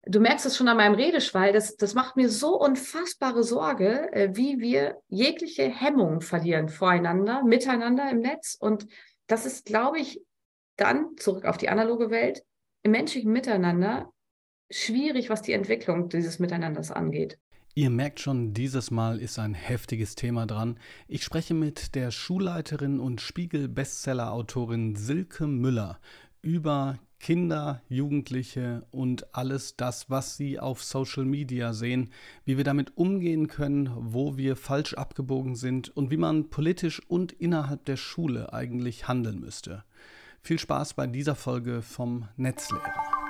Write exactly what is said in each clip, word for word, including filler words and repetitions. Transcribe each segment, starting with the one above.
du merkst es schon an meinem Redeschwall, das, das macht mir so unfassbare Sorge, äh, wie wir jegliche Hemmung verlieren voreinander, miteinander im Netz. Und das ist, glaube ich, dann zurück auf die analoge Welt, im menschlichen Miteinander schwierig, was die Entwicklung dieses Miteinanders angeht. Ihr merkt schon, dieses Mal ist ein heftiges Thema dran. Ich spreche mit der Schulleiterin und Spiegel-Bestseller-Autorin Silke Müller über Kinder, Jugendliche und alles das, was sie auf Social Media sehen, wie wir damit umgehen können, wo wir falsch abgebogen sind und wie man politisch und innerhalb der Schule eigentlich handeln müsste. Viel Spaß bei dieser Folge vom Netzlehrer.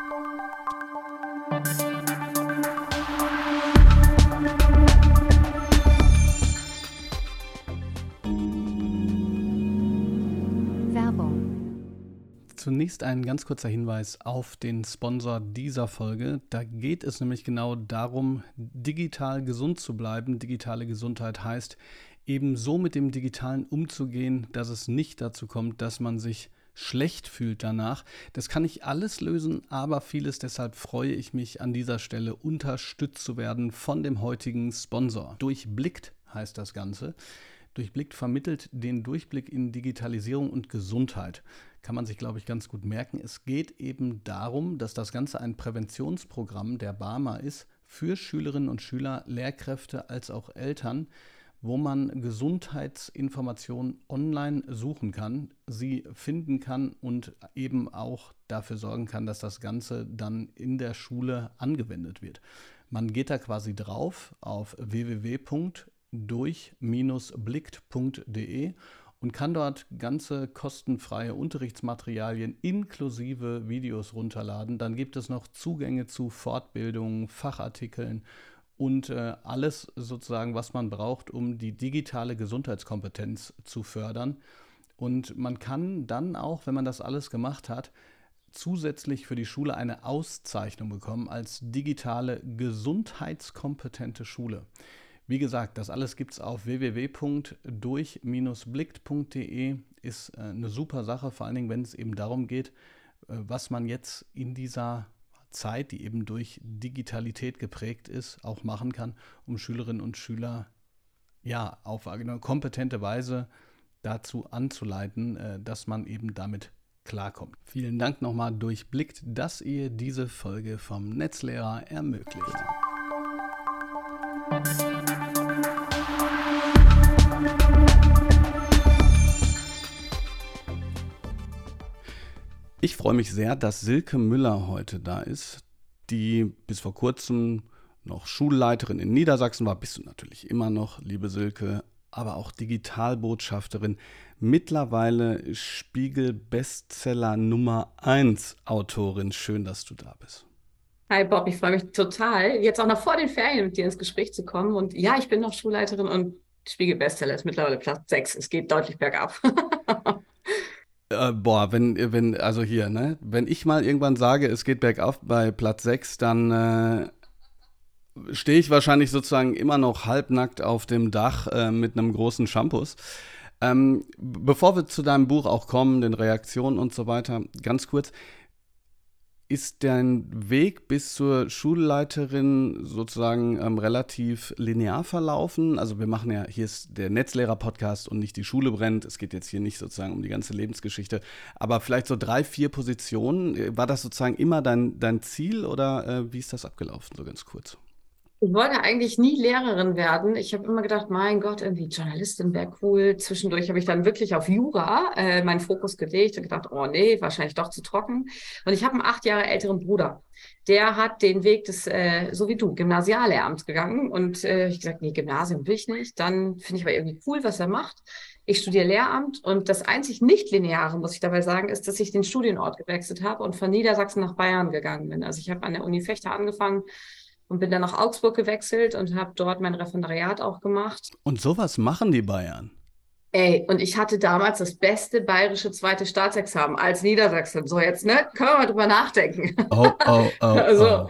Zunächst ein ganz kurzer Hinweis auf den Sponsor dieser Folge. Da geht es nämlich genau darum, digital gesund zu bleiben. Digitale Gesundheit heißt, eben so mit dem Digitalen umzugehen, dass es nicht dazu kommt, dass man sich schlecht fühlt danach. Das kann ich alles lösen, aber vieles. Deshalb freue ich mich an dieser Stelle, unterstützt zu werden von dem heutigen Sponsor. Durchblickt heißt das Ganze. Durchblickt vermittelt den Durchblick in Digitalisierung und Gesundheit. Kann man sich, glaube ich, ganz gut merken. Es geht eben darum, dass das Ganze ein Präventionsprogramm der BARMER ist für Schülerinnen und Schüler, Lehrkräfte als auch Eltern, wo man Gesundheitsinformationen online suchen kann, sie finden kann und eben auch dafür sorgen kann, dass das Ganze dann in der Schule angewendet wird. Man geht da quasi drauf auf w w w punkt durch Bindestrich blickt punkt de und kann dort ganze kostenfreie Unterrichtsmaterialien inklusive Videos runterladen. Dann gibt es noch Zugänge zu Fortbildungen, Fachartikeln und äh, alles sozusagen, was man braucht, um die digitale Gesundheitskompetenz zu fördern. Und man kann dann auch, wenn man das alles gemacht hat, zusätzlich für die Schule eine Auszeichnung bekommen als digitale gesundheitskompetente Schule. Wie gesagt, das alles gibt es auf w w w punkt durch Bindestrich blickt punkt de, ist äh, eine super Sache, vor allen Dingen, wenn es eben darum geht, äh, was man jetzt in dieser Zeit, die eben durch Digitalität geprägt ist, auch machen kann, um Schülerinnen und Schüler ja auf eine kompetente Weise dazu anzuleiten, äh, dass man eben damit klarkommt. Vielen Dank nochmal Durchblickt, dass ihr diese Folge vom Netzlehrer ermöglicht. Ich freue mich sehr, dass Silke Müller heute da ist, die bis vor kurzem noch Schulleiterin in Niedersachsen war. Bist du natürlich immer noch, liebe Silke, aber auch Digitalbotschafterin. Mittlerweile Spiegel-Bestseller Nummer eins Autorin. Schön, dass du da bist. Hi Bob, ich freue mich total, jetzt auch noch vor den Ferien mit dir ins Gespräch zu kommen. Und ja, ich bin noch Schulleiterin und Spiegel-Bestseller ist mittlerweile Platz sechs. Es geht deutlich bergab. Äh, boah, wenn, wenn, also hier, ne, wenn ich mal irgendwann sage, es geht bergauf bei Platz sechs, dann äh, stehe ich wahrscheinlich sozusagen immer noch halbnackt auf dem Dach äh, mit einem großen Shampoos. Ähm, bevor wir zu deinem Buch auch kommen, den Reaktionen und so weiter, ganz kurz, ist dein Weg bis zur Schulleiterin sozusagen ähm, relativ linear verlaufen? Also wir machen ja, hier ist der Netzlehrer-Podcast und nicht die Schule brennt. Es geht jetzt hier nicht sozusagen um die ganze Lebensgeschichte. Aber vielleicht so drei, vier Positionen. War das sozusagen immer dein, dein Ziel oder äh, wie ist das abgelaufen, so ganz kurz? Ich wollte eigentlich nie Lehrerin werden. Ich habe immer gedacht, mein Gott, irgendwie Journalistin wäre cool. Zwischendurch habe ich dann wirklich auf Jura äh, meinen Fokus gelegt und gedacht, oh nee, wahrscheinlich doch zu trocken. Und ich habe einen acht Jahre älteren Bruder. Der hat den Weg des, äh, so wie du, Gymnasiallehramts gegangen. Und äh, ich gesagt, nee, Gymnasium will ich nicht. Dann finde ich aber irgendwie cool, was er macht. Ich studiere Lehramt und das einzig Nicht-Lineare, muss ich dabei sagen, ist, dass ich den Studienort gewechselt habe und von Niedersachsen nach Bayern gegangen bin. Also ich habe an der Uni Vechta angefangen und bin dann nach Augsburg gewechselt und habe dort mein Referendariat auch gemacht. Und sowas machen die Bayern? Ey, und ich hatte damals das beste bayerische zweite Staatsexamen als Niedersachsen. So jetzt, ne? Können wir mal drüber nachdenken. Oh, oh, oh, Also, oh.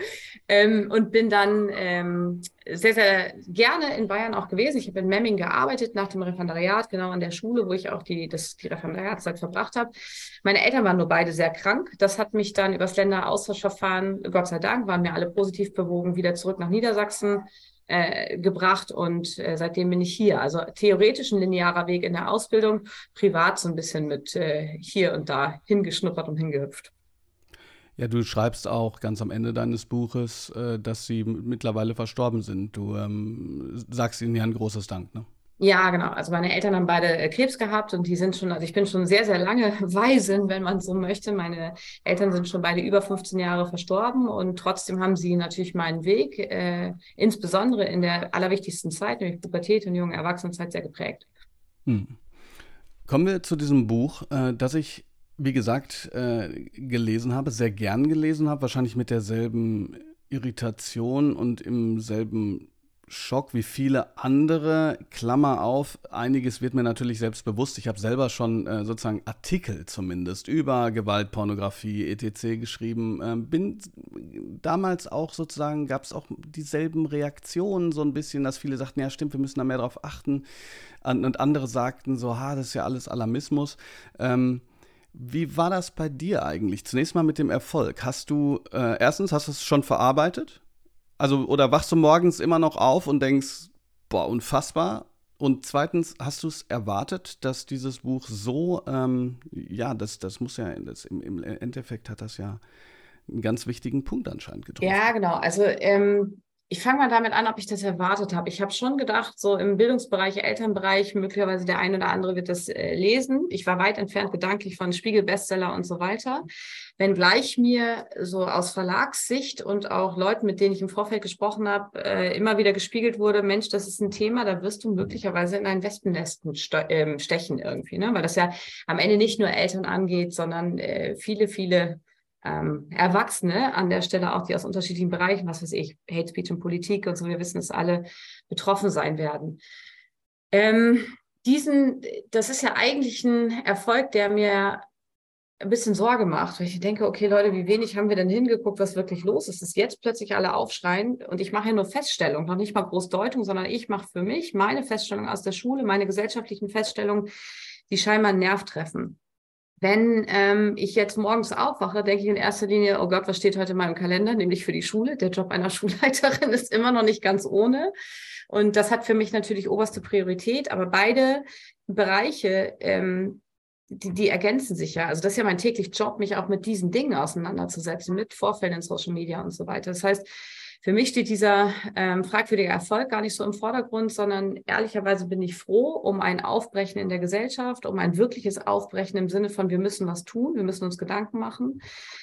Ähm, und bin dann ähm, sehr, sehr gerne in Bayern auch gewesen. Ich habe in Memming gearbeitet nach dem Referendariat, genau an der Schule, wo ich auch die, das, die Referendariatszeit verbracht habe. Meine Eltern waren nur beide sehr krank. Das hat mich dann übers Länderaustauschverfahren, Gott sei Dank, waren mir alle positiv bewogen, wieder zurück nach Niedersachsen äh, gebracht. Und äh, seitdem bin ich hier. Also theoretisch ein linearer Weg in der Ausbildung, privat so ein bisschen mit äh, hier und da hingeschnuppert und hingehüpft. Ja, du schreibst auch ganz am Ende deines Buches, äh, dass sie m- mittlerweile verstorben sind. Du ähm, sagst ihnen ja ein großes Dank, ne? Ja, genau. Also meine Eltern haben beide äh, Krebs gehabt und die sind schon, also ich bin schon sehr, sehr lange Waisin, wenn man so möchte. Meine Eltern sind schon beide über fünfzehn Jahre verstorben und trotzdem haben sie natürlich meinen Weg, äh, insbesondere in der allerwichtigsten Zeit, nämlich Pubertät und junge Erwachsenenzeit, sehr geprägt. Hm. Kommen wir zu diesem Buch, äh, das ich, wie gesagt, äh, gelesen habe, sehr gern gelesen habe, wahrscheinlich mit derselben Irritation und im selben Schock wie viele andere. Klammer auf, einiges wird mir natürlich selbst bewusst. Ich habe selber schon äh, sozusagen Artikel zumindest über Gewalt, Pornografie, et cetera geschrieben. Ähm, bin damals auch sozusagen, gab es auch dieselben Reaktionen so ein bisschen, dass viele sagten, ja stimmt, wir müssen da mehr drauf achten. An- Und andere sagten so, ha, das ist ja alles Alarmismus. Ähm, wie war das bei dir eigentlich? Zunächst mal mit dem Erfolg. Hast du, äh, erstens, hast du es schon verarbeitet? Also, oder wachst du morgens immer noch auf und denkst, boah, unfassbar? Und zweitens, hast du es erwartet, dass dieses Buch so, ähm, ja, das, das muss ja, das, im, im Endeffekt hat das ja einen ganz wichtigen Punkt anscheinend Ja, getroffen. genau. Also ähm, ich fange mal damit an, ob ich das erwartet habe. Ich habe schon gedacht, so im Bildungsbereich, Elternbereich, möglicherweise der ein oder andere wird das äh, lesen. Ich war weit entfernt gedanklich von Spiegel-Bestseller und so weiter. Wenngleich mir so aus Verlagssicht und auch Leuten, mit denen ich im Vorfeld gesprochen habe, äh, immer wieder gespiegelt wurde, Mensch, das ist ein Thema, da wirst du möglicherweise in ein Wespennest mit ste ähm, stechen irgendwie, ne? Weil das ja am Ende nicht nur Eltern angeht, sondern äh, viele, viele ähm, Erwachsene an der Stelle auch, die aus unterschiedlichen Bereichen, was weiß ich, Hate Speech und Politik und so, wir wissen, dass alle betroffen sein werden. Ähm, diesen, das ist ja eigentlich ein Erfolg, der mir ein bisschen Sorge macht, weil ich denke, okay, Leute, wie wenig haben wir denn hingeguckt, was wirklich los ist, dass jetzt plötzlich alle aufschreien und ich mache ja nur Feststellungen, noch nicht mal Großdeutung, sondern ich mache für mich meine Feststellungen aus der Schule, meine gesellschaftlichen Feststellungen, die scheinbar einen Nerv treffen. Wenn ähm, ich jetzt morgens aufwache, denke ich in erster Linie, oh Gott, was steht heute in meinem Kalender, nämlich für die Schule. Der Job einer Schulleiterin ist immer noch nicht ganz ohne. Und das hat für mich natürlich oberste Priorität. Aber beide Bereiche, ähm, die, die ergänzen sich ja. Also das ist ja mein täglich Job, mich auch mit diesen Dingen auseinanderzusetzen, mit Vorfällen in Social Media und so weiter. Das heißt, für mich steht dieser ähm, fragwürdige Erfolg gar nicht so im Vordergrund, sondern ehrlicherweise bin ich froh um ein Aufbrechen in der Gesellschaft, um ein wirkliches Aufbrechen im Sinne von, wir müssen was tun, wir müssen uns Gedanken machen.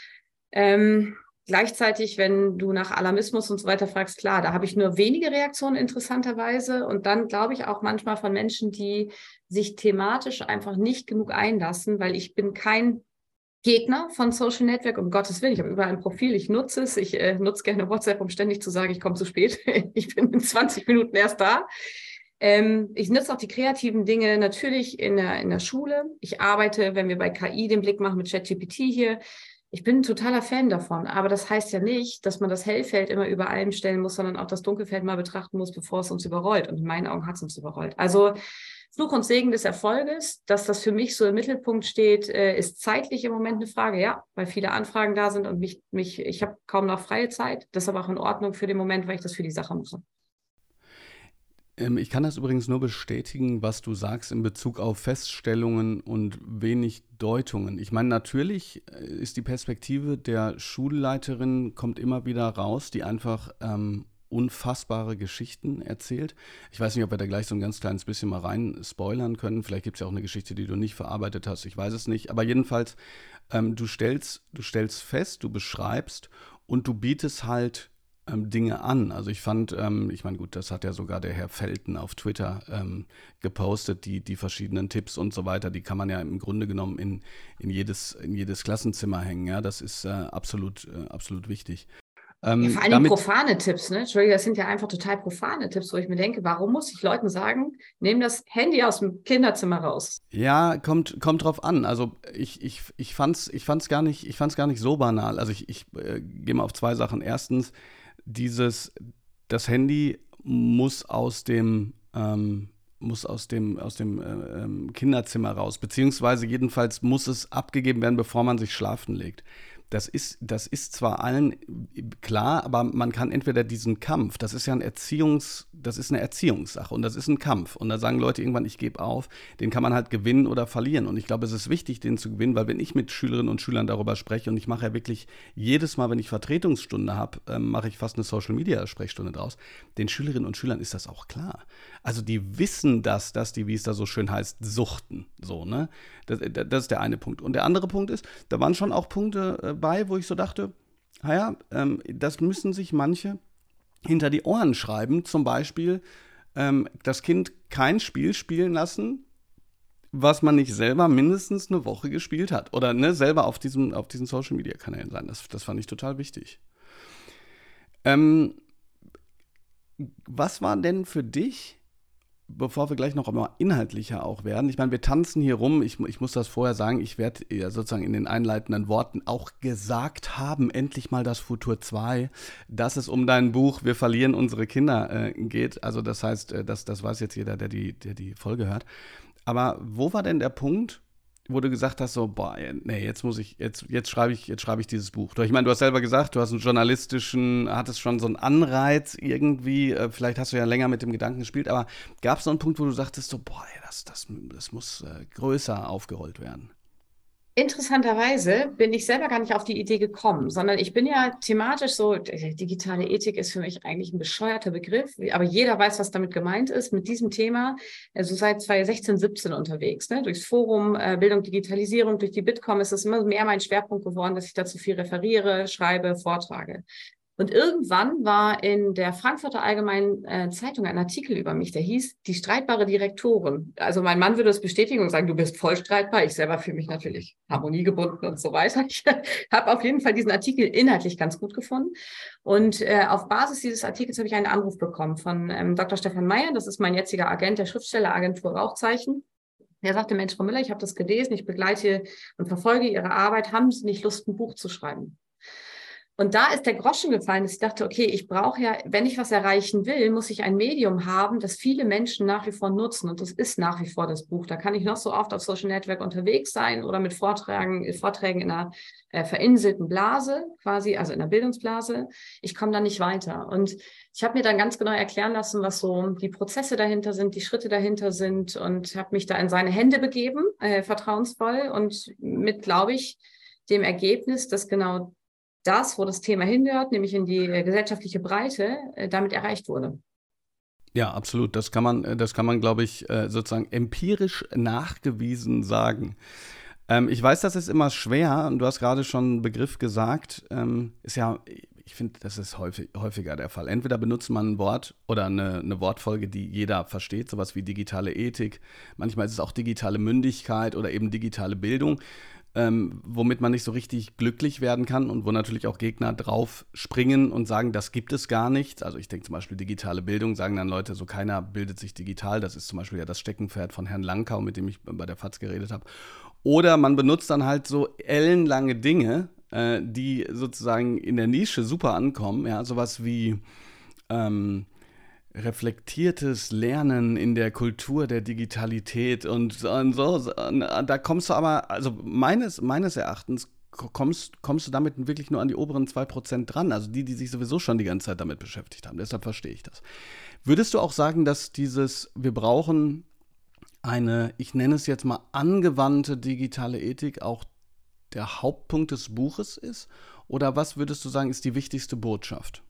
Ähm, gleichzeitig, wenn du nach Alarmismus und so weiter fragst, klar, da habe ich nur wenige Reaktionen interessanterweise und dann glaube ich auch manchmal von Menschen, die sich thematisch einfach nicht genug einlassen, weil ich bin kein Gegner von Social Network, um Gottes Willen. Ich habe überall ein Profil, ich nutze es. Ich äh, nutze gerne WhatsApp, um ständig zu sagen, ich komme zu spät. Ich bin in zwanzig Minuten erst da. Ähm, ich nutze auch die kreativen Dinge natürlich in der, in der Schule. Ich arbeite, wenn wir bei K I den Blick machen mit ChatGPT hier. Ich bin ein totaler Fan davon, aber das heißt ja nicht, dass man das Hellfeld immer über allem stellen muss, sondern auch das Dunkelfeld mal betrachten muss, bevor es uns überrollt. Und in meinen Augen hat es uns überrollt. Also Fluch und Segen des Erfolges, dass das für mich so im Mittelpunkt steht, äh, ist zeitlich im Moment eine Frage, ja, weil viele Anfragen da sind und mich, mich ich habe kaum noch freie Zeit. Das ist aber auch in Ordnung für den Moment, weil ich das für die Sache mache. Ähm, ich kann das übrigens nur bestätigen, was du sagst in Bezug auf Feststellungen und wenig Deutungen. Ich meine, natürlich äh, ist die Perspektive der Schulleiterin, kommt immer wieder raus, die einfach ähm, unfassbare Geschichten erzählt. Ich weiß nicht, ob wir da gleich so ein ganz kleines bisschen mal rein spoilern können. Vielleicht gibt es ja auch eine Geschichte, die du nicht verarbeitet hast. Ich weiß es nicht. Aber jedenfalls, ähm, du stellst, du stellst fest, du beschreibst und du bietest halt ähm, Dinge an. Also ich fand, ähm, ich meine, gut, das hat ja sogar der Herr Felten auf Twitter ähm, gepostet, die, die verschiedenen Tipps und so weiter, die kann man ja im Grunde genommen in, in, jedes, in jedes Klassenzimmer hängen. Ja, das ist äh, absolut, äh, absolut wichtig. Ja, vor Ähm, allem damit profane Tipps, ne? Entschuldigung, das sind ja einfach total profane Tipps, wo ich mir denke, warum muss ich Leuten sagen, nehm das Handy aus dem Kinderzimmer raus? Ja, kommt, kommt drauf an. Also ich, ich, ich fand's, ich fand's gar nicht, ich fand's gar nicht so banal. Also ich, ich äh, gehe mal auf zwei Sachen. Erstens, dieses, das Handy muss aus dem, ähm, muss aus dem, aus dem äh, Kinderzimmer raus, beziehungsweise jedenfalls muss es abgegeben werden, bevor man sich schlafen legt. Das ist, das ist zwar allen klar, aber man kann entweder diesen Kampf, das ist ja ein Erziehungs, das ist eine Erziehungssache und das ist ein Kampf. Und da sagen Leute irgendwann, ich gebe auf, den kann man halt gewinnen oder verlieren. Und ich glaube, es ist wichtig, den zu gewinnen, weil wenn ich mit Schülerinnen und Schülern darüber spreche, und ich mache ja wirklich jedes Mal, wenn ich Vertretungsstunde habe, ähm, mache ich fast eine Social-Media-Sprechstunde draus, den Schülerinnen und Schülern ist das auch klar. Also die wissen das, dass die, wie es da so schön heißt, suchten. So, ne? Das, das ist der eine Punkt. Und der andere Punkt ist, da waren schon auch Punkte äh, bei, wo ich so dachte, naja, ähm, das müssen sich manche hinter die Ohren schreiben. Zum Beispiel ähm, das Kind kein Spiel spielen lassen, was man nicht selber mindestens eine Woche gespielt hat. Oder ne, selber auf, diesem, auf diesen Social-Media-Kanälen sein. Das, das fand ich total wichtig. Ähm, was war denn für dich, bevor wir gleich noch immer inhaltlicher auch werden, ich meine, wir tanzen hier rum, ich, ich muss das vorher sagen, ich werde ja sozusagen in den einleitenden Worten auch gesagt haben, endlich mal das Futur zwei, dass es um dein Buch Wir verlieren unsere Kinder äh, geht. Also das heißt, äh, das, das weiß jetzt jeder, der die, der die Folge hört. Aber wo war denn der Punkt, wo du gesagt hast, so, boah, nee, jetzt muss ich, jetzt, jetzt schreibe ich, jetzt schreibe ich dieses Buch. Ich meine, du hast selber gesagt, du hast einen journalistischen, hattest schon so einen Anreiz irgendwie, vielleicht hast du ja länger mit dem Gedanken gespielt, aber gab es so einen Punkt, wo du sagtest, so, boah, ey, das, das, das muss äh, größer aufgerollt werden? Interessanterweise bin ich selber gar nicht auf die Idee gekommen, sondern ich bin ja thematisch so, digitale Ethik ist für mich eigentlich ein bescheuerter Begriff, aber jeder weiß, was damit gemeint ist, mit diesem Thema, also seit zwanzig sechzehn, siebzehn unterwegs, ne? Durchs Forum äh, Bildung, Digitalisierung, durch die Bitkom ist es immer mehr mein Schwerpunkt geworden, dass ich dazu viel referiere, schreibe, vortrage. Und irgendwann war in der Frankfurter Allgemeinen äh, Zeitung ein Artikel über mich, der hieß Die streitbare Direktorin. Also mein Mann würde es bestätigen und sagen, du bist voll streitbar. Ich selber fühle mich natürlich harmoniegebunden und so weiter. Ich habe auf jeden Fall diesen Artikel inhaltlich ganz gut gefunden. Und äh, auf Basis dieses Artikels habe ich einen Anruf bekommen von ähm, Doktor Stefan Meyer. Das ist mein jetziger Agent der Schriftstelleragentur Rauchzeichen. Er sagte, Mensch, Frau Müller, ich habe das gelesen, ich begleite und verfolge Ihre Arbeit. Haben Sie nicht Lust, ein Buch zu schreiben? Und da ist der Groschen gefallen, dass ich dachte, okay, ich brauche ja, wenn ich was erreichen will, muss ich ein Medium haben, das viele Menschen nach wie vor nutzen. Und das ist nach wie vor das Buch. Da kann ich noch so oft auf Social Network unterwegs sein oder mit Vorträgen, Vorträgen in einer äh, verinselten Blase, quasi, also in einer Bildungsblase. Ich komme da nicht weiter. Und ich habe mir dann ganz genau erklären lassen, was so die Prozesse dahinter sind, die Schritte dahinter sind und habe mich da in seine Hände begeben, äh, vertrauensvoll und mit, glaube ich, dem Ergebnis, dass genau das, wo das Thema hingehört, nämlich in die äh, gesellschaftliche Breite, äh, damit erreicht wurde. Ja, absolut. Das kann man, das kann man, glaube ich, äh, sozusagen empirisch nachgewiesen sagen. Ähm, ich weiß, das ist immer schwer, und du hast gerade schon einen Begriff gesagt, ähm, ist ja, ich finde, das ist häufig, häufiger der Fall. Entweder benutzt man ein Wort oder eine, eine Wortfolge, die jeder versteht, sowas wie digitale Ethik. Manchmal ist es auch digitale Mündigkeit oder eben digitale Bildung. Ähm, womit man nicht so richtig glücklich werden kann und wo natürlich auch Gegner drauf springen und sagen, das gibt es gar nicht. Also ich denke zum Beispiel digitale Bildung, sagen dann Leute, so keiner bildet sich digital. Das ist zum Beispiel ja das Steckenpferd von Herrn Langkau, mit dem ich bei der FAZ geredet habe. Oder man benutzt dann halt so ellenlange Dinge, äh, die sozusagen in der Nische super ankommen. Ja, sowas wie ähm, reflektiertes Lernen in der Kultur der Digitalität und, und so, da kommst du aber, also meines, meines Erachtens kommst, kommst du damit wirklich nur an die oberen zwei Prozent dran, also die, die sich sowieso schon die ganze Zeit damit beschäftigt haben, deshalb verstehe ich das. Würdest du auch sagen, dass dieses, wir brauchen eine, ich nenne es jetzt mal angewandte digitale Ethik auch der Hauptpunkt des Buches ist, oder was würdest du sagen, ist die wichtigste Botschaft?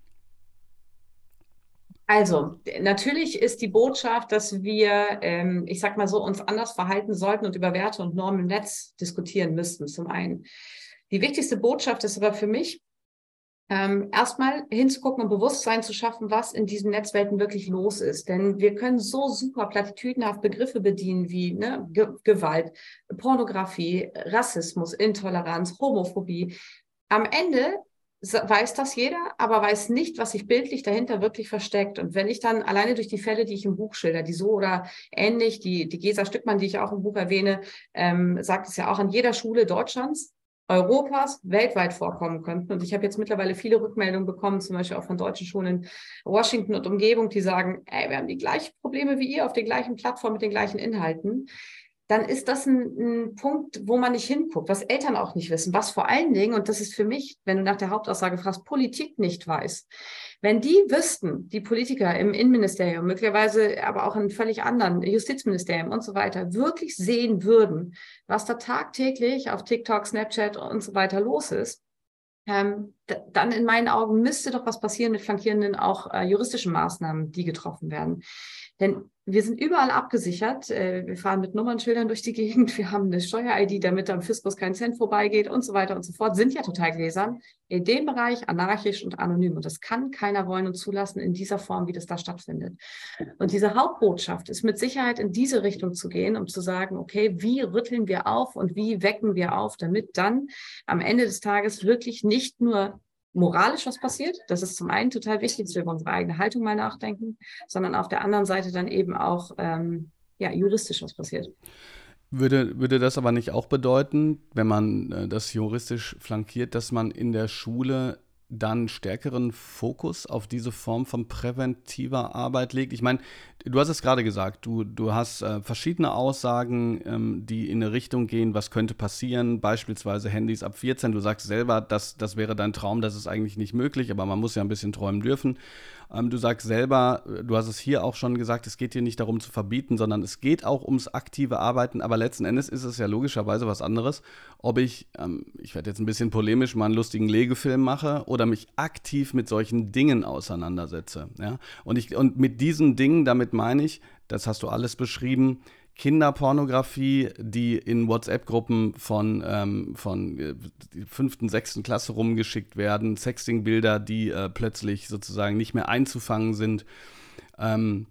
Also, natürlich ist die Botschaft, dass wir, ähm, ich sag mal so, uns anders verhalten sollten und über Werte und Normen im Netz diskutieren müssten, zum einen. Die wichtigste Botschaft ist aber für mich, ähm, erstmal hinzugucken und Bewusstsein zu schaffen, was in diesen Netzwelten wirklich los ist. Denn wir können so super platitüdenhaft Begriffe bedienen wie ne, Ge- Gewalt, Pornografie, Rassismus, Intoleranz, Homophobie. Am Ende weiß das jeder, aber weiß nicht, was sich bildlich dahinter wirklich versteckt. Und wenn ich dann alleine durch die Fälle, die ich im Buch schilder, die so oder ähnlich, die, die Gesa Stückmann, die ich auch im Buch erwähne, ähm, sagt es ja auch an jeder Schule Deutschlands. Europas weltweit vorkommen könnten. Und ich habe jetzt mittlerweile viele Rückmeldungen bekommen, zum Beispiel auch von deutschen Schulen in Washington und Umgebung, die sagen, ey, wir haben die gleichen Probleme wie ihr auf den gleichen Plattformen mit den gleichen Inhalten. Dann ist das ein, ein Punkt, wo man nicht hinguckt, was Eltern auch nicht wissen, was vor allen Dingen, und das ist für mich, wenn du nach der Hauptaussage fragst, Politik nicht weiß. Wenn die wüssten, die Politiker im Innenministerium, möglicherweise aber auch in völlig anderen Justizministerium und so weiter, wirklich sehen würden, was da tagtäglich auf TikTok, Snapchat und so weiter los ist, ähm, d- dann in meinen Augen müsste doch was passieren mit flankierenden auch äh, juristischen Maßnahmen, die getroffen werden. Denn wir sind überall abgesichert. Äh, wir fahren mit Nummernschildern durch die Gegend. Wir haben eine Steuer-I D, damit am Fiskus kein Cent vorbeigeht und so weiter und so fort. Sind ja total gläsern. In dem Bereich anarchisch und anonym. Und das kann keiner wollen und zulassen in dieser Form, wie das da stattfindet. Und diese Hauptbotschaft ist mit Sicherheit in diese Richtung zu gehen, um zu sagen, okay, wie rütteln wir auf und wie wecken wir auf, damit dann am Ende des Tages wirklich nicht nur moralisch was passiert. Das ist zum einen total wichtig, dass wir über unsere eigene Haltung mal nachdenken, sondern auf der anderen Seite dann eben auch ähm, ja, juristisch was passiert. Würde, würde das aber nicht auch bedeuten, wenn man äh, das juristisch flankiert, dass man in der Schule dann stärkeren Fokus auf diese Form von präventiver Arbeit legt? Ich meine, du hast es gerade gesagt, du, du hast äh, verschiedene Aussagen, ähm, die in eine Richtung gehen, was könnte passieren, beispielsweise Handys ab vierzehn. Du sagst selber, das, das wäre dein Traum, das ist eigentlich nicht möglich, aber man muss ja ein bisschen träumen dürfen. Ähm, du sagst selber, du hast es hier auch schon gesagt, es geht hier nicht darum zu verbieten, sondern es geht auch ums aktive Arbeiten, aber letzten Endes ist es ja logischerweise was anderes, ob ich, ähm, ich werde jetzt ein bisschen polemisch, mal einen lustigen Legefilm mache oder mich aktiv mit solchen Dingen auseinandersetze. Ja? Und, ich, und mit diesen Dingen, damit meine ich, das hast du alles beschrieben, Kinderpornografie, die in WhatsApp-Gruppen von, ähm, von äh, fünften, sechsten Klasse rumgeschickt werden, Sexting-Bilder, die äh, plötzlich sozusagen nicht mehr einzufangen sind. Ähm,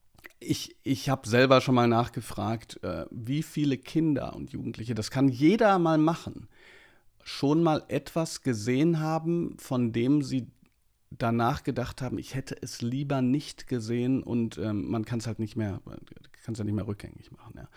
ich ich habe selber schon mal nachgefragt, äh, wie viele Kinder und Jugendliche, das kann jeder mal machen, schon mal etwas gesehen haben, von dem sie danach gedacht haben, ich hätte es lieber nicht gesehen und ähm, man kann es halt nicht mehr, kann es ja nicht mehr rückgängig machen. Ja,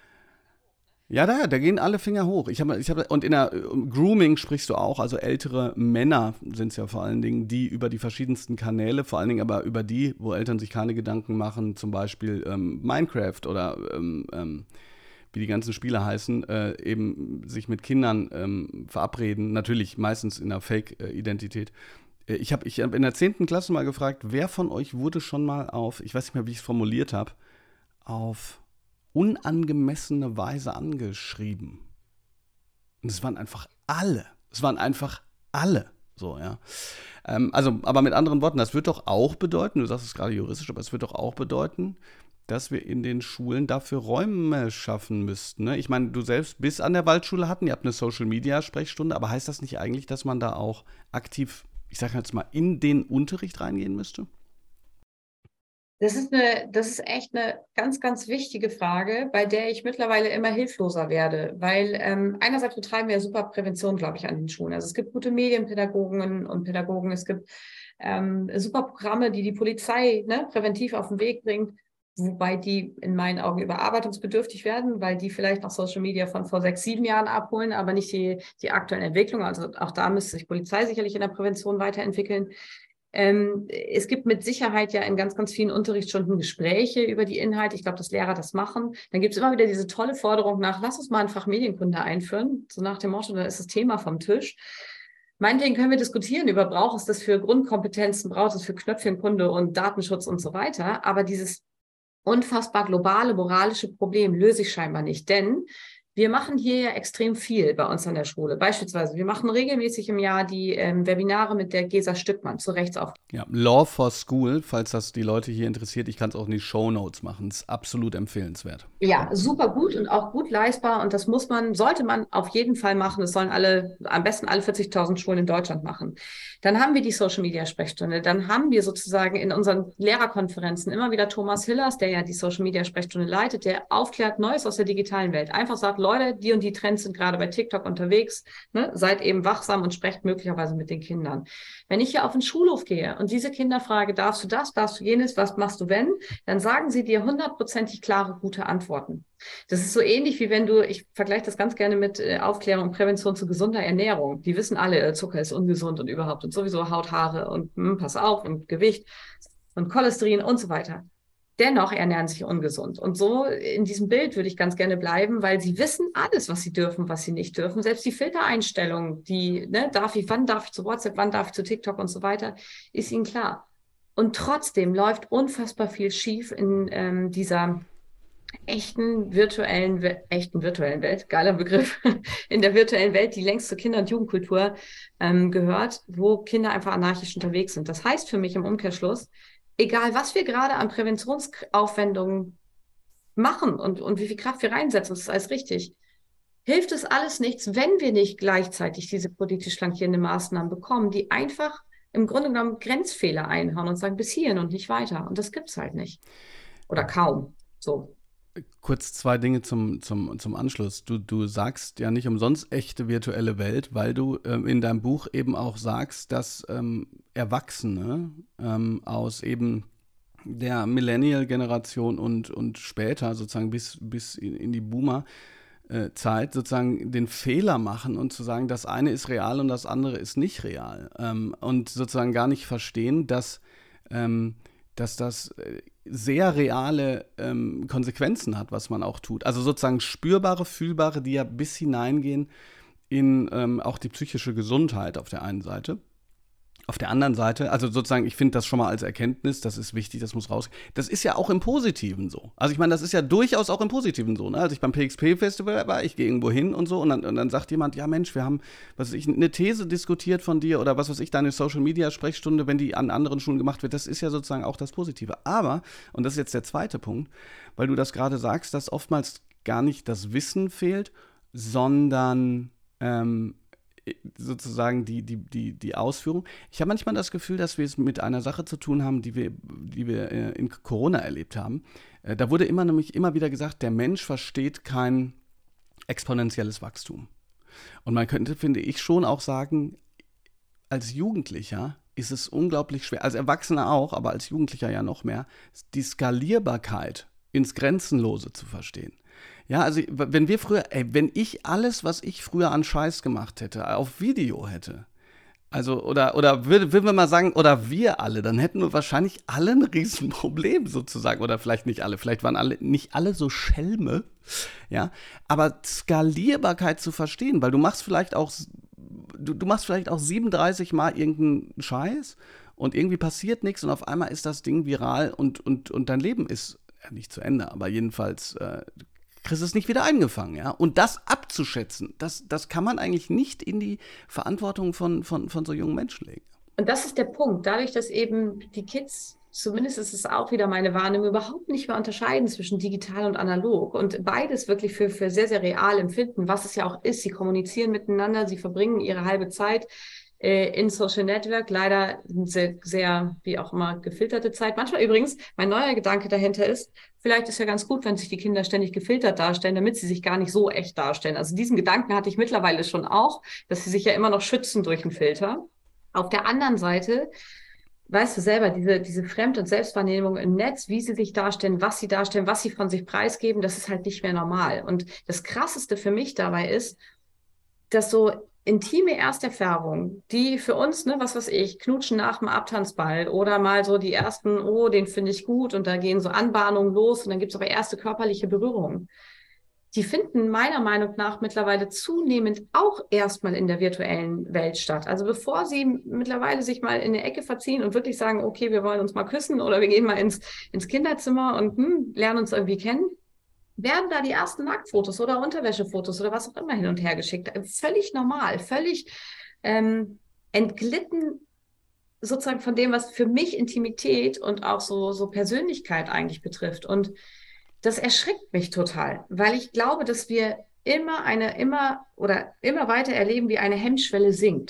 ja da, da gehen alle Finger hoch. Ich hab, ich hab, und in der äh, Grooming sprichst du auch, also ältere Männer sind es ja vor allen Dingen, die über die verschiedensten Kanäle, vor allen Dingen aber über die, wo Eltern sich keine Gedanken machen, zum Beispiel ähm, Minecraft oder ähm, ähm, wie die ganzen Spiele heißen, äh, eben sich mit Kindern ähm, verabreden, natürlich meistens in einer Fake-Identität. Ich habe ich hab in der zehnten Klasse mal gefragt, wer von euch wurde schon mal auf, ich weiß nicht mehr, wie ich es formuliert habe, auf unangemessene Weise angeschrieben. Und es waren einfach alle. Es waren einfach alle. So, ja. Ähm, also, aber mit anderen Worten, das wird doch auch bedeuten, du sagst es gerade juristisch, aber es wird doch auch bedeuten, dass wir in den Schulen dafür Räume schaffen müssten. Ne? Ich meine, du selbst bist an der Waldschule hatten, ihr habt eine Social-Media-Sprechstunde, aber heißt das nicht eigentlich, dass man da auch aktiv, ich sage jetzt mal, in den Unterricht reingehen müsste? Das ist eine, das ist echt eine ganz, ganz wichtige Frage, bei der ich mittlerweile immer hilfloser werde, weil ähm, einerseits betreiben wir ja super Prävention, glaube ich, an den Schulen. Also es gibt gute Medienpädagogen und Pädagogen, es gibt ähm, super Programme, die die Polizei ne, präventiv auf den Weg bringt, wobei die in meinen Augen überarbeitungsbedürftig werden, weil die vielleicht noch Social Media von vor sechs, sieben Jahren abholen, aber nicht die, die aktuellen Entwicklungen. Also auch da müsste sich Polizei sicherlich in der Prävention weiterentwickeln. Ähm, es gibt mit Sicherheit ja in ganz, ganz vielen Unterrichtsstunden Gespräche über die Inhalte. Ich glaube, dass Lehrer das machen. Dann gibt es immer wieder diese tolle Forderung nach, lass uns mal ein Fach Medienkunde einführen. So nach dem Motto, da ist das Thema vom Tisch. Meinetwegen können wir diskutieren über, braucht es das für Grundkompetenzen, braucht es für Knöpfchenkunde und Datenschutz und so weiter. Aber dieses unfassbar globale moralische Problem löse ich scheinbar nicht. Denn wir machen hier ja extrem viel bei uns an der Schule. Beispielsweise, wir machen regelmäßig im Jahr die ähm, Webinare mit der Gesa Stückmann zu Rechtsaufklärung. Ja, Law for School, falls das die Leute hier interessiert, ich kann es auch in die Shownotes machen. Das ist absolut empfehlenswert. Ja, super gut und auch gut leistbar. Und das muss man, sollte man auf jeden Fall machen. Das sollen alle, am besten alle vierzigtausend Schulen in Deutschland machen. Dann haben wir die Social-Media-Sprechstunde. Dann haben wir sozusagen in unseren Lehrerkonferenzen immer wieder Thomas Hillers, der ja die Social-Media-Sprechstunde leitet, der aufklärt Neues aus der digitalen Welt. Einfach sagt, Leute, die und die Trends sind gerade bei TikTok unterwegs, ne? Seid eben wachsam und sprecht möglicherweise mit den Kindern. Wenn ich hier auf den Schulhof gehe und diese Kinder frage, darfst du das, darfst du jenes, was machst du wenn, dann sagen sie dir hundertprozentig klare, gute Antworten. Das ist so ähnlich wie wenn du, ich vergleiche das ganz gerne mit äh, Aufklärung und Prävention zu gesunder Ernährung. Die wissen alle, äh, Zucker ist ungesund und überhaupt und sowieso Haut, Haare und hm, pass auf und Gewicht und Cholesterin und so weiter. Dennoch ernähren sich ungesund. Und so in diesem Bild würde ich ganz gerne bleiben, weil sie wissen alles, was sie dürfen, was sie nicht dürfen. Selbst die Filtereinstellungen, die, ne, darf ich, wann darf ich zu WhatsApp, wann darf ich zu TikTok und so weiter, ist ihnen klar. Und trotzdem läuft unfassbar viel schief in ähm, dieser echten virtuellen, echten virtuellen Welt, geiler Begriff, in der virtuellen Welt, die längst zur Kinder- und Jugendkultur ähm, gehört, wo Kinder einfach anarchisch unterwegs sind. Das heißt für mich im Umkehrschluss, egal was wir gerade an Präventionsaufwendungen machen und, und wie viel Kraft wir reinsetzen, das ist alles richtig, hilft es alles nichts, wenn wir nicht gleichzeitig diese politisch flankierenden Maßnahmen bekommen, die einfach im Grunde genommen Grenzfehler einhauen und sagen, bis hierhin und nicht weiter. Und das gibt es halt nicht. Oder kaum. So. Kurz zwei Dinge zum, zum, zum Anschluss. Du, du sagst ja nicht umsonst echte virtuelle Welt, weil du ähm, in deinem Buch eben auch sagst, dass ähm, Erwachsene ähm, aus eben der Millennial-Generation und, und später sozusagen bis, bis in, in die Boomer-Zeit sozusagen den Fehler machen und zu sagen, das eine ist real und das andere ist nicht real. Ähm, und sozusagen gar nicht verstehen, dass ähm, dass das sehr reale ähm, Konsequenzen hat, was man auch tut. Also sozusagen spürbare, fühlbare, die ja bis hineingehen in ähm, auch die psychische Gesundheit auf der einen Seite. Auf der anderen Seite, also sozusagen, ich finde das schon mal als Erkenntnis, das ist wichtig, das muss raus. Das ist ja auch im Positiven so. Also ich meine, das ist ja durchaus auch im Positiven so. Ne? Als ich beim P X P-Festival war, ich gehe irgendwo hin und so und dann, und dann sagt jemand, ja Mensch, wir haben, was weiß ich, eine These diskutiert von dir oder was weiß ich, deine Social-Media-Sprechstunde, wenn die an anderen Schulen gemacht wird, das ist ja sozusagen auch das Positive. Aber, und das ist jetzt der zweite Punkt, weil du das gerade sagst, dass oftmals gar nicht das Wissen fehlt, sondern ähm, sozusagen die, die, die, die Ausführung. Ich habe manchmal das Gefühl, dass wir es mit einer Sache zu tun haben, die wir, die wir in Corona erlebt haben. Da wurde immer nämlich immer wieder gesagt, der Mensch versteht kein exponentielles Wachstum. Und man könnte, finde ich, schon auch sagen, als Jugendlicher ist es unglaublich schwer, als Erwachsener auch, aber als Jugendlicher ja noch mehr, die Skalierbarkeit ins Grenzenlose zu verstehen. Ja, also wenn wir früher, ey, wenn ich alles, was ich früher an Scheiß gemacht hätte, auf Video hätte, also oder, oder würden wir mal sagen, oder wir alle, dann hätten wir wahrscheinlich alle ein Riesenproblem sozusagen, oder vielleicht nicht alle, vielleicht waren alle nicht alle so Schelme, ja, aber Skalierbarkeit zu verstehen, weil du machst vielleicht auch, du, du machst vielleicht auch siebenunddreißig Mal irgendeinen Scheiß und irgendwie passiert nichts und auf einmal ist das Ding viral und, und, und dein Leben ist ja, nicht zu Ende, aber jedenfalls äh, kriegst es nicht wieder eingefangen, ja. Und das abzuschätzen, das, das kann man eigentlich nicht in die Verantwortung von, von, von so jungen Menschen legen. Und das ist der Punkt. Dadurch, dass eben die Kids, zumindest ist es auch wieder meine Wahrnehmung, überhaupt nicht mehr unterscheiden zwischen digital und analog und beides wirklich für, für sehr, sehr real empfinden, was es ja auch ist. Sie kommunizieren miteinander, sie verbringen ihre halbe Zeit in Social Network, leider sehr, sehr, wie auch immer, gefilterte Zeit. Manchmal übrigens, mein neuer Gedanke dahinter ist, vielleicht ist ja ganz gut, wenn sich die Kinder ständig gefiltert darstellen, damit sie sich gar nicht so echt darstellen. Also diesen Gedanken hatte ich mittlerweile schon auch, dass sie sich ja immer noch schützen durch einen Filter. Auf der anderen Seite, weißt du selber, diese, diese Fremd- und Selbstwahrnehmung im Netz, wie sie sich darstellen, was sie darstellen, was sie von sich preisgeben, das ist halt nicht mehr normal. Und das Krasseste für mich dabei ist, dass so intime Ersterfahrungen, die für uns, ne, was weiß ich, knutschen nach dem Abtanzball oder mal so die ersten, oh, den finde ich gut und da gehen so Anbahnungen los und dann gibt es aber erste körperliche Berührungen. Die finden meiner Meinung nach mittlerweile zunehmend auch erstmal in der virtuellen Welt statt. Also bevor sie mittlerweile sich mal in eine Ecke verziehen und wirklich sagen, okay, wir wollen uns mal küssen oder wir gehen mal ins, ins Kinderzimmer und hm, lernen uns irgendwie kennen, werden da die ersten Nacktfotos oder Unterwäschefotos oder was auch immer hin und her geschickt. Völlig normal, völlig ähm, entglitten sozusagen von dem, was für mich Intimität und auch so, so Persönlichkeit eigentlich betrifft. Und das erschreckt mich total, weil ich glaube, dass wir immer eine, immer oder immer weiter erleben, wie eine Hemmschwelle sinkt.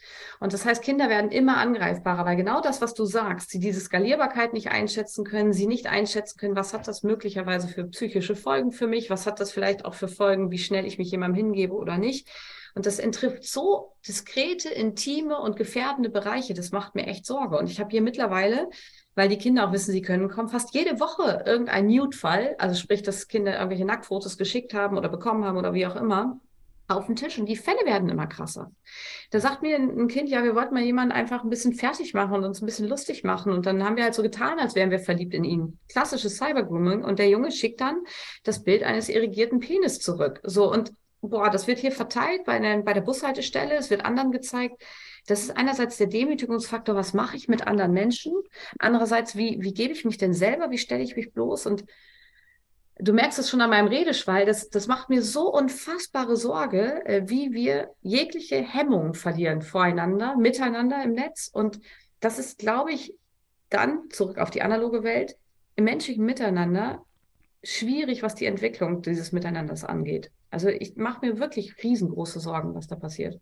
Und das heißt, Kinder werden immer angreifbarer, weil genau das, was du sagst, sie diese Skalierbarkeit nicht einschätzen können, sie nicht einschätzen können, was hat das möglicherweise für psychische Folgen für mich, was hat das vielleicht auch für Folgen, wie schnell ich mich jemandem hingebe oder nicht. Und das trifft so diskrete, intime und gefährdende Bereiche, das macht mir echt Sorge. Und ich habe hier mittlerweile, weil die Kinder auch wissen, sie können kommen, fast jede Woche irgendein Nude-Fall, also sprich, dass Kinder irgendwelche Nacktfotos geschickt haben oder bekommen haben oder wie auch immer, auf den Tisch. Und die Fälle werden immer krasser. Da sagt mir ein Kind, ja, wir wollten mal jemanden einfach ein bisschen fertig machen und uns ein bisschen lustig machen. Und dann haben wir halt so getan, als wären wir verliebt in ihn. Klassisches Cybergrooming. Und der Junge schickt dann das Bild eines irrigierten Penis zurück. So, und boah, das wird hier verteilt bei, einer, bei der Bushaltestelle. Es wird anderen gezeigt. Das ist einerseits der Demütigungsfaktor, was mache ich mit anderen Menschen? Andererseits, wie, wie gebe ich mich denn selber? Wie stelle ich mich bloß? Und du merkst es schon an meinem Redeschwall, das, das macht mir so unfassbare Sorge, äh, wie wir jegliche Hemmung verlieren voreinander, miteinander im Netz. Und das ist, glaube ich, dann zurück auf die analoge Welt, im menschlichen Miteinander schwierig, was die Entwicklung dieses Miteinanders angeht. Also ich mache mir wirklich riesengroße Sorgen, was da passiert.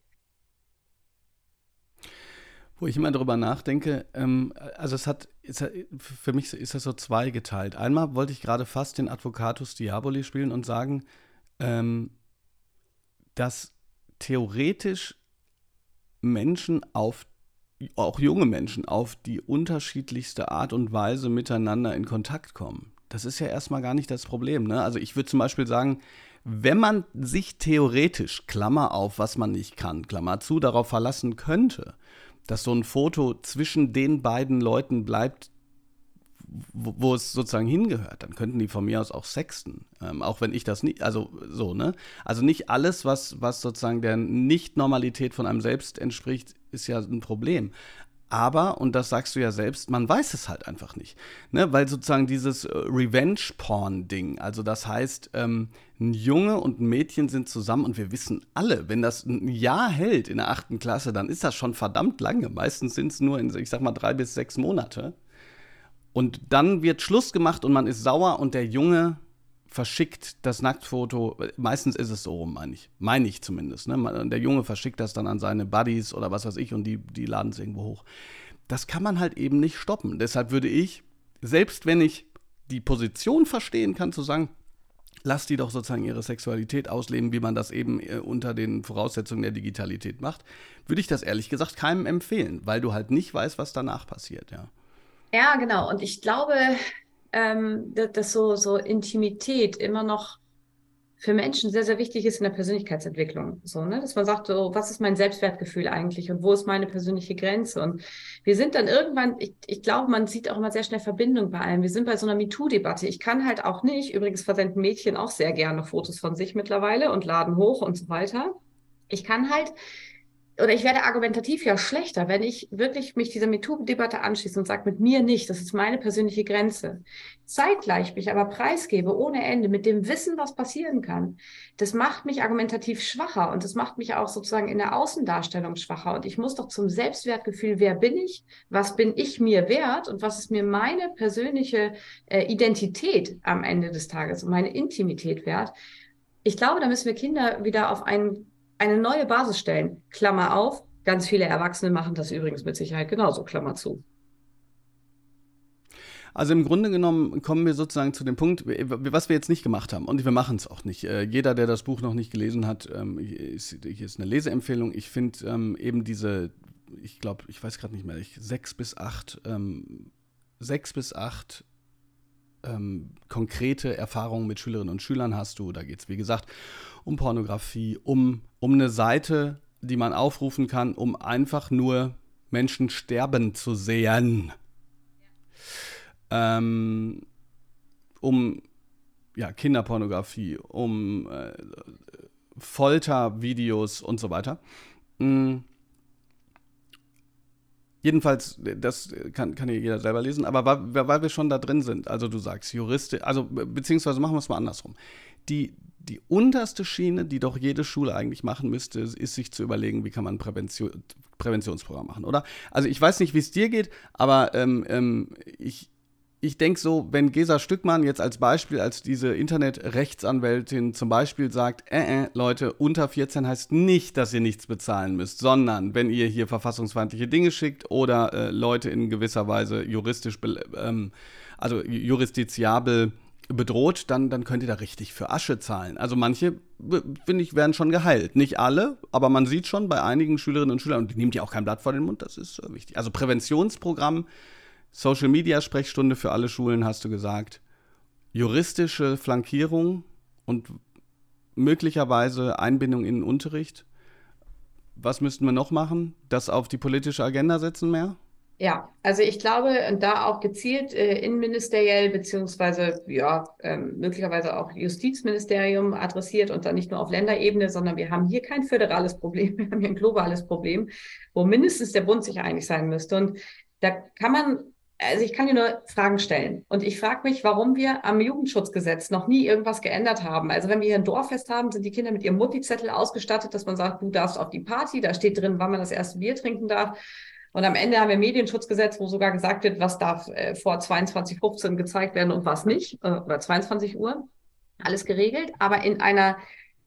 Wo ich immer darüber nachdenke, ähm, also es hat, es hat, für mich ist das so zweigeteilt. Einmal wollte ich gerade fast den Advocatus Diaboli spielen und sagen, ähm, dass theoretisch Menschen auf, auch junge Menschen, auf die unterschiedlichste Art und Weise miteinander in Kontakt kommen. Das ist ja erstmal gar nicht das Problem, ne? Also ich würde zum Beispiel sagen, wenn man sich theoretisch, Klammer auf, was man nicht kann, Klammer zu, darauf verlassen könnte, dass so ein Foto zwischen den beiden Leuten bleibt, wo, wo es sozusagen hingehört, dann könnten die von mir aus auch sexten. Ähm, auch wenn ich das nicht, also so, ne? Also nicht alles, was, was sozusagen der Nicht-Normalität von einem selbst entspricht, ist ja ein Problem. Aber, und das sagst du ja selbst, man weiß es halt einfach nicht. Ne? Weil sozusagen dieses äh, Revenge-Porn-Ding, also das heißt, ähm, ein Junge und ein Mädchen sind zusammen und wir wissen alle, wenn das ein Jahr hält in der achten Klasse, dann ist das schon verdammt lange. Meistens sind es nur in, ich sag mal, drei bis sechs Monate. Und dann wird Schluss gemacht und man ist sauer und der Junge verschickt das Nacktfoto, meistens ist es so rum, meine ich, meine ich zumindest, ne? Der Junge verschickt das dann an seine Buddies oder was weiß ich und die, die laden es irgendwo hoch. Das kann man halt eben nicht stoppen. Deshalb würde ich, selbst wenn ich die Position verstehen kann, zu sagen, lass die doch sozusagen ihre Sexualität ausleben, wie man das eben unter den Voraussetzungen der Digitalität macht, würde ich das ehrlich gesagt keinem empfehlen, weil du halt nicht weißt, was danach passiert, ja. Ja, genau. Und ich glaube, ähm, dass, dass so, so Intimität immer noch für Menschen sehr, sehr wichtig ist in der Persönlichkeitsentwicklung. So, ne? Dass man sagt, so, was ist mein Selbstwertgefühl eigentlich und wo ist meine persönliche Grenze? Und wir sind dann irgendwann, ich, ich glaube, man sieht auch immer sehr schnell Verbindung bei allem. Wir sind bei so einer MeToo-Debatte. Ich kann halt auch nicht, übrigens versenden Mädchen auch sehr gerne Fotos von sich mittlerweile und laden hoch und so weiter. Ich kann halt oder ich werde argumentativ ja schlechter, wenn ich wirklich mich dieser MeToo-Debatte anschließe und sage, mit mir nicht, das ist meine persönliche Grenze. Zeitgleich mich aber preisgebe ohne Ende mit dem Wissen, was passieren kann. Das macht mich argumentativ schwacher und das macht mich auch sozusagen in der Außendarstellung schwacher. Und ich muss doch zum Selbstwertgefühl, wer bin ich, was bin ich mir wert und was ist mir meine persönliche äh, Identität am Ende des Tages und meine Intimität wert. Ich glaube, da müssen wir Kinder wieder auf einen eine neue Basis stellen. Klammer auf, ganz viele Erwachsene machen das übrigens mit Sicherheit genauso, Klammer zu. Also im Grunde genommen kommen wir sozusagen zu dem Punkt, was wir jetzt nicht gemacht haben. Und wir machen es auch nicht. Äh, jeder, der das Buch noch nicht gelesen hat, ähm, ist, hier ist eine Leseempfehlung. Ich finde ähm, eben diese, ich glaube, ich weiß gerade nicht mehr, ich, sechs bis acht, ähm, sechs bis acht ähm, konkrete Erfahrungen mit Schülerinnen und Schülern hast du. Da geht es, wie gesagt, um Pornografie, um, um eine Seite, die man aufrufen kann, um einfach nur Menschen sterben zu sehen. Ähm, um ja, Kinderpornografie, um äh, Foltervideos und so weiter. Mhm. Jedenfalls, das kann, kann ja jeder selber lesen, aber weil, weil wir schon da drin sind, also du sagst Juristen, also beziehungsweise machen wir es mal andersrum. Die, die unterste Schiene, die doch jede Schule eigentlich machen müsste, ist sich zu überlegen, wie kann man Prävention, Präventionsprogramm machen, oder? Also ich weiß nicht, wie es dir geht, aber ähm, ähm, ich ich denke so, wenn Gesa Stückmann jetzt als Beispiel, als diese Internetrechtsanwältin zum Beispiel sagt, äh, äh, Leute, unter vierzehn heißt nicht, dass ihr nichts bezahlen müsst, sondern wenn ihr hier verfassungsfeindliche Dinge schickt oder äh, Leute in gewisser Weise juristisch, ähm, also justiziabel bedroht, dann, dann könnt ihr da richtig für Asche zahlen. Also manche, finde ich, werden schon geheilt. Nicht alle, aber man sieht schon bei einigen Schülerinnen und Schülern, und die nehmen ja auch kein Blatt vor den Mund, das ist äh, wichtig. Also Präventionsprogramm, Social-Media-Sprechstunde für alle Schulen, hast du gesagt. Juristische Flankierung und möglicherweise Einbindung in den Unterricht. Was müssten wir noch machen? Das auf die politische Agenda setzen mehr? Ja, also ich glaube, und da auch gezielt äh, innenministeriell beziehungsweise ja ähm, möglicherweise auch Justizministerium adressiert und dann nicht nur auf Länderebene, sondern wir haben hier kein föderales Problem, wir haben hier ein globales Problem, wo mindestens der Bund sich einig sein müsste. Und da kann man, also ich kann dir nur Fragen stellen. Und ich frage mich, warum wir am Jugendschutzgesetz noch nie irgendwas geändert haben. Also wenn wir hier ein Dorffest haben, sind die Kinder mit ihrem Mutti-Zettel ausgestattet, dass man sagt, du darfst auf die Party, da steht drin, wann man das erste Bier trinken darf. Und am Ende haben wir ein Medienschutzgesetz, wo sogar gesagt wird, was darf äh, vor zweiundzwanzig Uhr fünfzehn gezeigt werden und was nicht, äh, oder zweiundzwanzig Uhr. Alles geregelt, aber in einer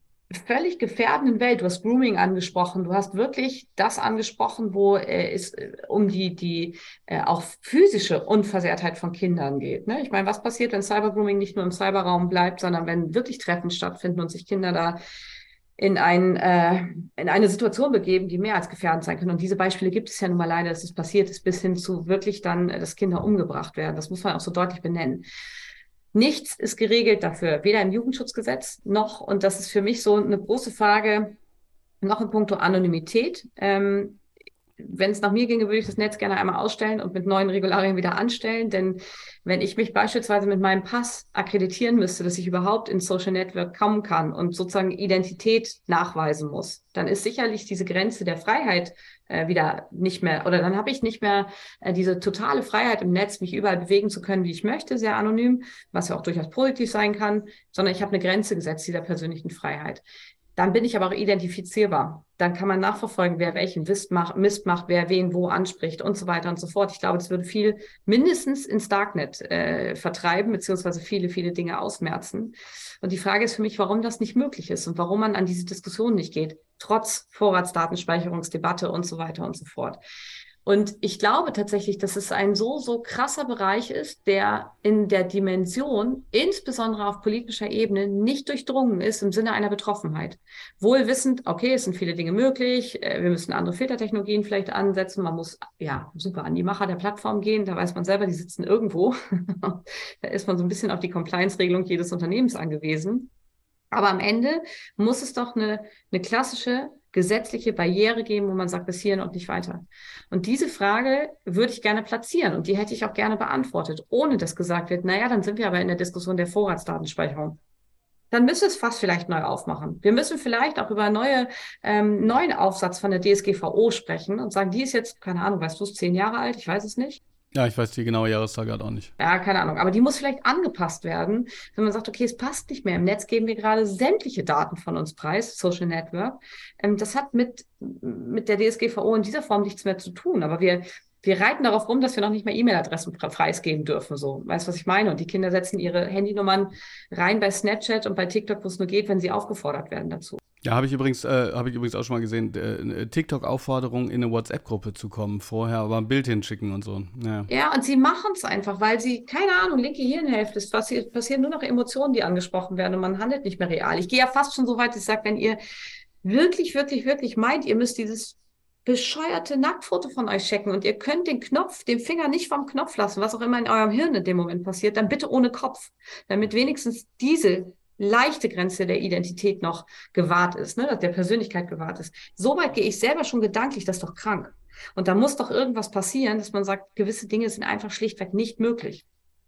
völlig gefährdenden Welt. Du hast Grooming angesprochen, du hast wirklich das angesprochen, wo äh, es äh, um die, die äh, auch physische Unversehrtheit von Kindern geht. Ne? Ich meine, was passiert, wenn Cybergrooming nicht nur im Cyberraum bleibt, sondern wenn wirklich Treffen stattfinden und sich Kinder da in, ein, äh, in eine Situation begeben, die mehr als gefährdend sein können. Und diese Beispiele gibt es ja nun mal leider, dass es passiert ist, bis hin zu wirklich dann, äh, dass Kinder umgebracht werden. Das muss man auch so deutlich benennen. Nichts ist geregelt dafür, weder im Jugendschutzgesetz noch, und das ist für mich so eine große Frage, noch in puncto Anonymität. Ähm, wenn es nach mir ginge, würde ich das Netz gerne einmal ausstellen und mit neuen Regularien wieder anstellen. Denn wenn ich mich beispielsweise mit meinem Pass akkreditieren müsste, dass ich überhaupt ins Social Network kommen kann und sozusagen Identität nachweisen muss, dann ist sicherlich diese Grenze der Freiheit äh, wieder nicht mehr, oder dann habe ich nicht mehr äh, diese totale Freiheit im Netz, mich überall bewegen zu können, wie ich möchte, sehr anonym, was ja auch durchaus positiv sein kann, sondern ich habe eine Grenze gesetzt dieser persönlichen Freiheit. Dann bin ich aber auch identifizierbar. Dann kann man nachverfolgen, wer welchen Mist macht, Mist macht, wer wen wo anspricht und so weiter und so fort. Ich glaube, das würde viel mindestens ins Darknet äh, vertreiben, beziehungsweise viele, viele Dinge ausmerzen. Und die Frage ist für mich, warum das nicht möglich ist und warum man an diese Diskussion nicht geht, trotz Vorratsdatenspeicherungsdebatte und so weiter und so fort. Und ich glaube tatsächlich, dass es ein so, so krasser Bereich ist, der in der Dimension, insbesondere auf politischer Ebene, nicht durchdrungen ist im Sinne einer Betroffenheit. Wohl wissend, okay, es sind viele Dinge möglich, wir müssen andere Filtertechnologien vielleicht ansetzen, man muss, ja, super an die Macher der Plattform gehen, da weiß man selber, die sitzen irgendwo. Da ist man so ein bisschen auf die Compliance-Regelung jedes Unternehmens angewiesen. Aber am Ende muss es doch eine, eine klassische gesetzliche Barriere geben, wo man sagt, bis hierhin und nicht weiter. Und diese Frage würde ich gerne platzieren und die hätte ich auch gerne beantwortet, ohne dass gesagt wird, naja, dann sind wir aber in der Diskussion der Vorratsdatenspeicherung. Dann müssen wir es fast vielleicht neu aufmachen. Wir müssen vielleicht auch über einen neue, ähm, neuen Aufsatz von der D S G V O sprechen und sagen, die ist jetzt, keine Ahnung, weißt du, ist zehn Jahre alt, ich weiß es nicht. Ja, ich weiß die genaue Jahreszeit gerade auch nicht. Ja, keine Ahnung. Aber die muss vielleicht angepasst werden, wenn man sagt, okay, es passt nicht mehr. Im Netz geben wir gerade sämtliche Daten von uns preis, Social Network. Ähm, das hat mit, mit der D S G V O in dieser Form nichts mehr zu tun. Aber wir, wir reiten darauf rum, dass wir noch nicht mehr E-Mail-Adressen preisgeben dürfen. So, weißt du, was ich meine? Und die Kinder setzen ihre Handynummern rein bei Snapchat und bei TikTok, wo es nur geht, wenn sie aufgefordert werden dazu. Ja, habe ich übrigens, äh, habe ich übrigens auch schon mal gesehen, äh, TikTok-Aufforderung in eine WhatsApp-Gruppe zu kommen, vorher aber ein Bild hinschicken und so. Ja, Ja, und sie machen es einfach, weil sie, keine Ahnung, linke Hirnhälfte, es passiert, passieren nur noch Emotionen, die angesprochen werden und man handelt nicht mehr real. Ich gehe ja fast schon so weit, dass ich sage, wenn ihr wirklich, wirklich, wirklich meint, ihr müsst dieses bescheuerte Nacktfoto von euch checken und ihr könnt den Knopf, den Finger nicht vom Knopf lassen, was auch immer in eurem Hirn in dem Moment passiert, dann bitte ohne Kopf, damit wenigstens diese leichte Grenze der Identität noch gewahrt ist, ne, dass der Persönlichkeit gewahrt ist. Soweit gehe ich selber schon gedanklich, das ist doch krank. Und da muss doch irgendwas passieren, dass man sagt, gewisse Dinge sind einfach schlichtweg nicht möglich.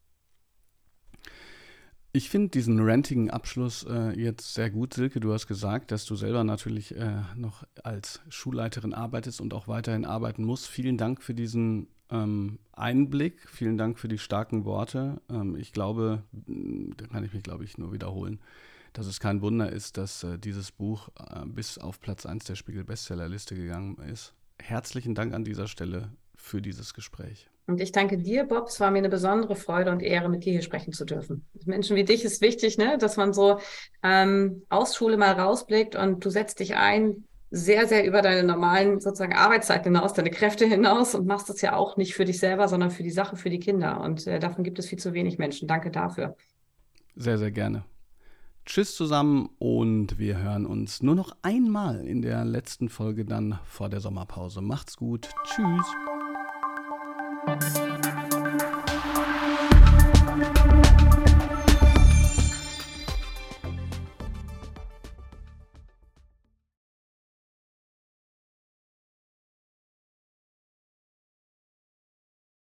Ich finde diesen rantigen Abschluss äh, jetzt sehr gut, Silke. Du hast gesagt, dass du selber natürlich äh, noch als Schulleiterin arbeitest und auch weiterhin arbeiten musst. Vielen Dank für diesen ähm, Einblick. Vielen Dank für die starken Worte. Ähm, ich glaube, da kann ich mich, glaube ich, nur wiederholen, dass es kein Wunder ist, dass äh, dieses Buch äh, bis auf Platz eins der Spiegel-Bestsellerliste gegangen ist. Herzlichen Dank an dieser Stelle für dieses Gespräch. Und ich danke dir, Bob. Es war mir eine besondere Freude und Ehre, mit dir hier sprechen zu dürfen. Menschen wie dich ist wichtig, ne, dass man so ähm, aus Schule mal rausblickt und du setzt dich ein, sehr, sehr über deine normalen sozusagen Arbeitszeit hinaus, deine Kräfte hinaus und machst das ja auch nicht für dich selber, sondern für die Sache, für die Kinder. Und äh, davon gibt es viel zu wenig Menschen. Danke dafür. Sehr, sehr gerne. Tschüss zusammen und wir hören uns nur noch einmal in der letzten Folge dann vor der Sommerpause. Macht's gut. Tschüss.